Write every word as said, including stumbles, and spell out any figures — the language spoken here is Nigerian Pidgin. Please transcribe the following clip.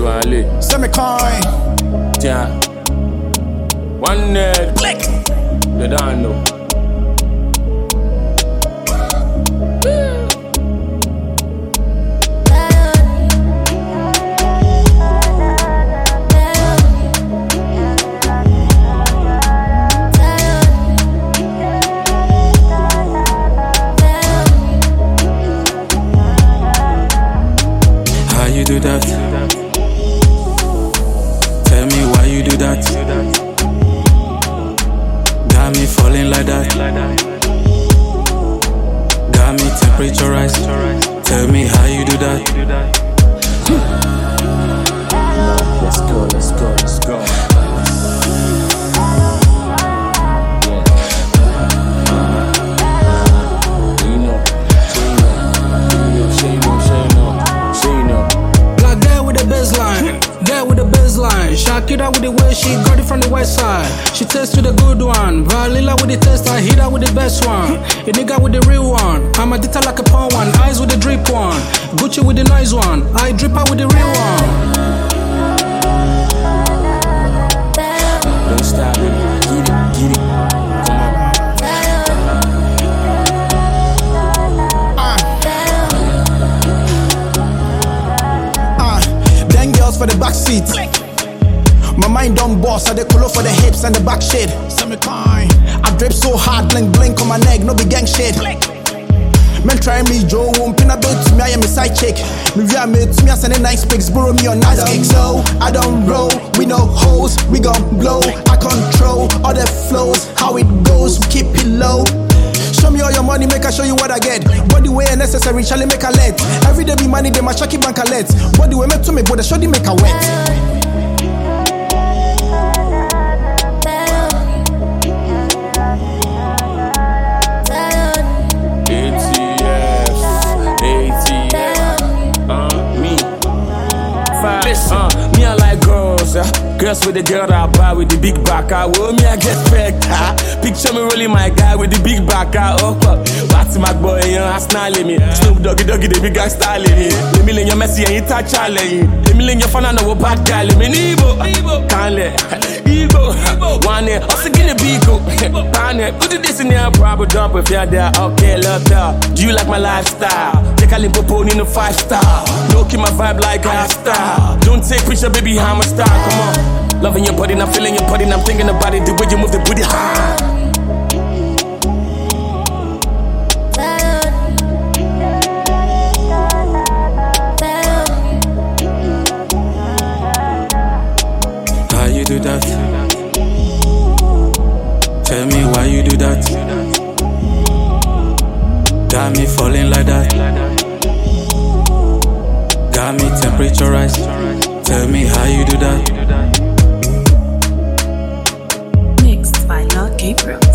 Wale. Semi-coin. Yeah. One net. Click. They don't know. You do that? Tell me why you do that? Got me falling like that. Got me temperature rise. Tell me how you do that? Let's go, let's go, let's go. Shakira with the way she got it from the west side. She tastes with the good one. Vanilla with the taste, I hit her with the best one. A nigga with the real one. I'm a dita like a poor one. Eyes with the drip one. Gucci with the nice one. I drip her with the real one. Don't stop it. Get it, get it. Come on. Uh. Uh. Then girls for the back seat. My mind don't boss, I dey color for the hips and the back shit. Semi-coin. I drip so hard, blink blink on my neck, no be gang shit. Men try me, Joe, won't pin a bit to me, I am a side chick. Me via me to me, I send a nice pics, borrow me on nice gigs. So I don't roll, we no hoes, we gon' blow. I control all the flows, how it goes, we keep it low. Show me all your money, make I show you what I get. Body way necessary, shall make a let. Every day be money, they my chucky bank a let. Body way make to me, but the shoddy make a wet. Uh, me I like girls, uh, girls with the girl that I buy with the big back. I will me I get pegged. Uh, picture me rolling my guy with the big back. Uh, oh, uh, Batty my boy, you know, I snarl me. Snoop Doggy Doggy, the big guy style me. Let me learn your messy and you touch challenge. Let me learn your fun and know what bad guy. Let me Igbo, can't let Igbo. One day, also get a Biko. Can't let put this in there, probably dump if you're there. Okay, love that. Do you like my lifestyle? Take a limpo in a five star. No, keep my vibe like a star. Don't take picture, baby, I'm a star, come on. Loving your body, I'm feeling your body, I'm thinking about it, the way you move the booty. How you do that? Tell me why you do that? Got me falling like that. Got me temperature rise. Tell me how you do that? Mixed by Lord Gabriel.